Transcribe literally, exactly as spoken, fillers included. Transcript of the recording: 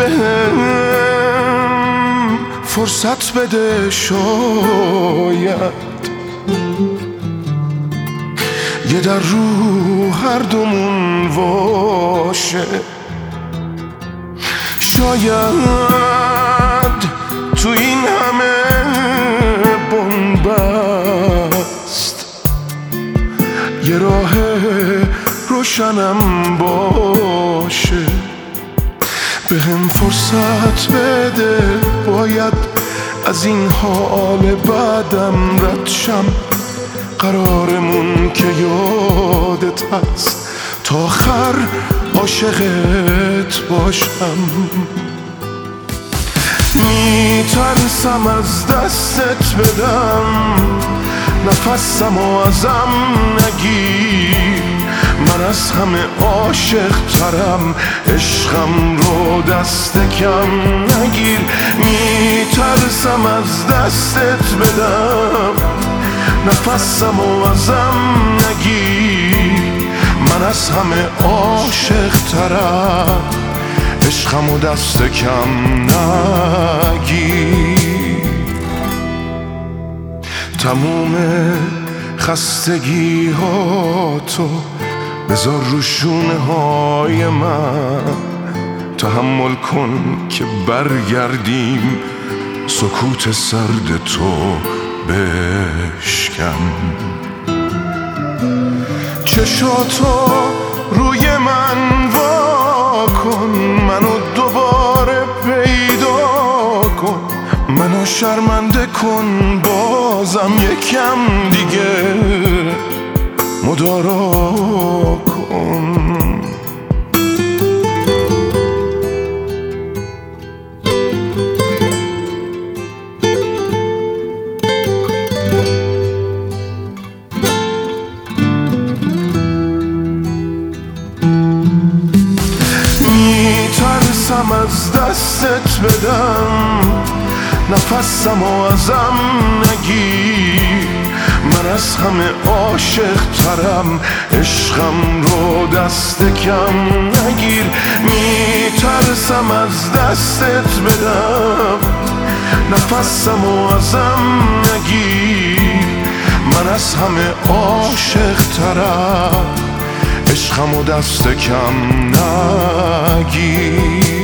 بهم فرصت بده، شاید یه در رو هر دومون باشه. شاید تو این همه بنبست یه راه روشنم باشه. بهم فرصت بده، باید از این حال بعدم رد شم. قرارمون که یادت هست تا آخر عاشقت باشم. میترسم از دستت بدم، نفسمو ازم نگیر. من از همه عاشق ترم، عشقم رو دست کم نگیر. میترسم از دستت بدم، نفسمو ازم نگیر. من از همه عاشق ترم، عشقمو دست کم نگیر. تموم خستگی ها تو بذار رو شونه های من. تحمل کن که برگردیم، سکوت سرد تو بشکن. چشاتو روی من وا کن، منو دوباره پیدا کن. منو شرمنده کن بازم یکم دیگه، مدارا کن. میترسم از دستت بدم، نفسمو ازم نگیر. من از همه عاشق ترم، عشقم رو دست کم نگیر. میترسم از دستت بدم، نفسمو ازم نگیر. من از همه عاشق ترم، عشقمو دست کم نگیر.